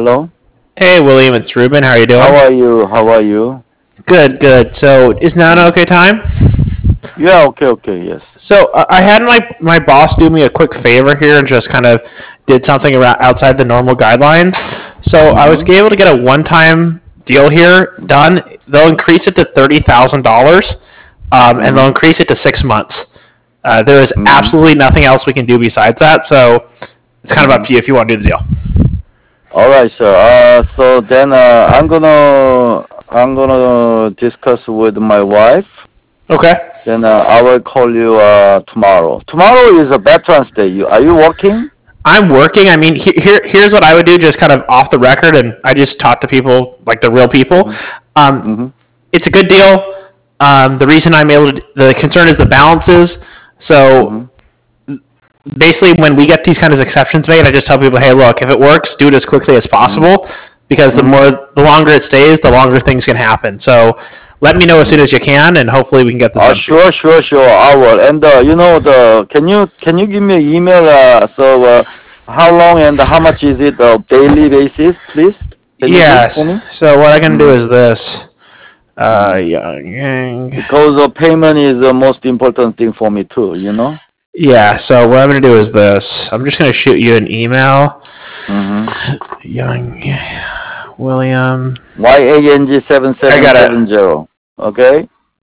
Hello. Hey, William, it's Ruben. How are you How doing? are you? How are you? Good, good. So, is now an okay time? Yeah, okay, okay, yes. So, I had my boss do me a quick favor here and just kind of did something around outside the normal guidelines. So, I was Mm-hmm. able to get a one-time deal here done. They'll increase it to $30,000, and they'll Mm-hmm. increase it to 6 months. There is Mm-hmm. absolutely nothing else we can do besides that. So, it's kind of up Mm-hmm. to you if you want to do the deal. All right, sir. So then I'm gonna discuss with my wife. Okay. Then I will call you tomorrow. Tomorrow is a Veterans Day. Are you working? I'm working. I mean, here's what I would do, just kind of off the record, and I just talk to people like the real people. Mm-hmm. Um, Mm-hmm. it's a good deal. The reason I'm able to, the concern is the balances. Mm-hmm. So basically, when we get these kind of exceptions made, I just tell people, hey, look, if it works, do it as quickly as Mm-hmm. possible, because Mm-hmm. the longer it stays, the longer things can happen. So let me know as soon Mm-hmm. as you can, and hopefully we can get this done for you. Sure, sure, sure. I will. And can you give me an email? How long and how much is it daily basis, please? Can you do for Yes. me? So what I can do Mm-hmm. is this. Mm-hmm. Young Yang. Because payment is the most important thing for me too. You know. Yeah, so what I'm going to do is this. I'm just going to shoot you an email. Mm-hmm. Young William. YANG seven I seven got seven to zero. Okay.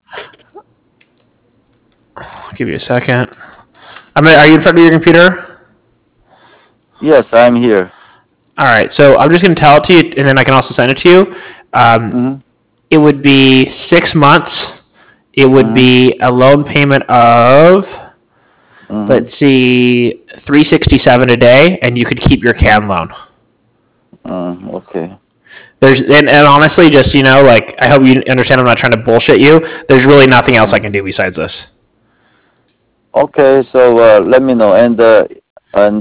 give you a second. Are you in front of your computer? Yes, I'm here. All right, so I'm just going to tell it to you, and then I can also send it to you. Um, Mm-hmm. it would be 6 months. It would Mm-hmm. be a loan payment of, Mm-hmm. let's see, 367 a day, and you could keep your Mm-hmm. CAN loan. Okay. And honestly, just like I hope you understand, I'm not trying to bullshit you. There's really nothing else I can do besides this. Okay. So let me know. And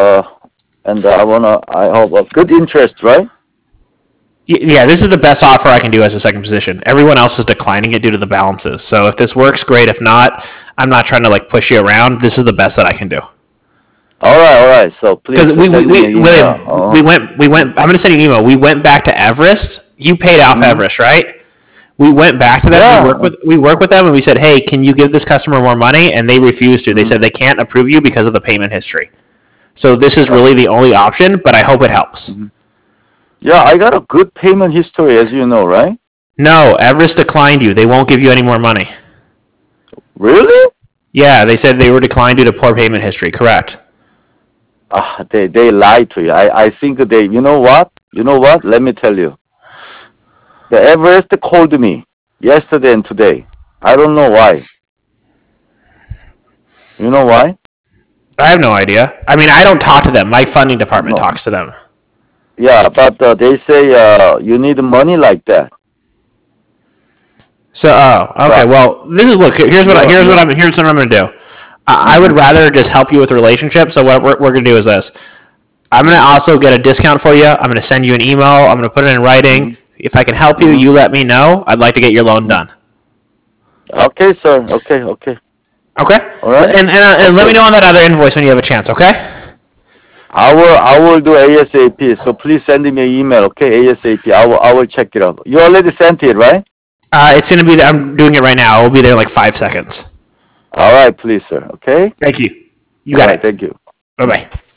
I hope a good interest, right? Yeah, this is the best offer I can do as a second position. Everyone else is declining it due to the balances. So if this works, great. If not, I'm not trying to like push you around. This is the best that I can do. All right, all right. So Because please send me an email. William, we went. I'm going to send you an email. We went back to Everest. You paid off Mm-hmm. Everest, right? We went back to them. Yeah. We work with them, and we said, hey, can you give this customer more money? And they refused to. They Mm-hmm. said they can't approve you because of the payment history. So this is really Okay. the only option, but I hope it helps. Mm-hmm. Yeah, I got a good payment history, as you know, right? No, Everest declined you. They won't give you any more money. Really? Yeah, they said they were declined due to poor payment history. Correct. They lied to you. I think they. You know what? You know what? Let me tell you. The Everest called me yesterday and today. I don't know why. You know why? I have no idea. I mean, I don't talk to them. My funding department No. talks to them. Yeah, but they say you need money like that. So, oh, okay. So Well, this is look. you. Here's what I'm going to do. I would Mm-hmm. rather just help you with the relationship. So what we're going to do is this. I'm going to also get a discount for you. I'm going to send you an email. I'm going to put it in writing. Mm-hmm. If I can help you, Mm-hmm. you let me know. I'd like to get your loan Mm-hmm. done. Okay, sir. Okay, okay. Okay. All right. And let me Okay. know on that other invoice when you have a chance. Okay. I will do ASAP. So please send me an email, okay? ASAP. I will check it out. You already sent it, right? It's going to be. I'm doing it right now. It'll be there in like 5 seconds. All right, please, sir. Okay. Thank you. You All got right. it. Thank you. Bye bye.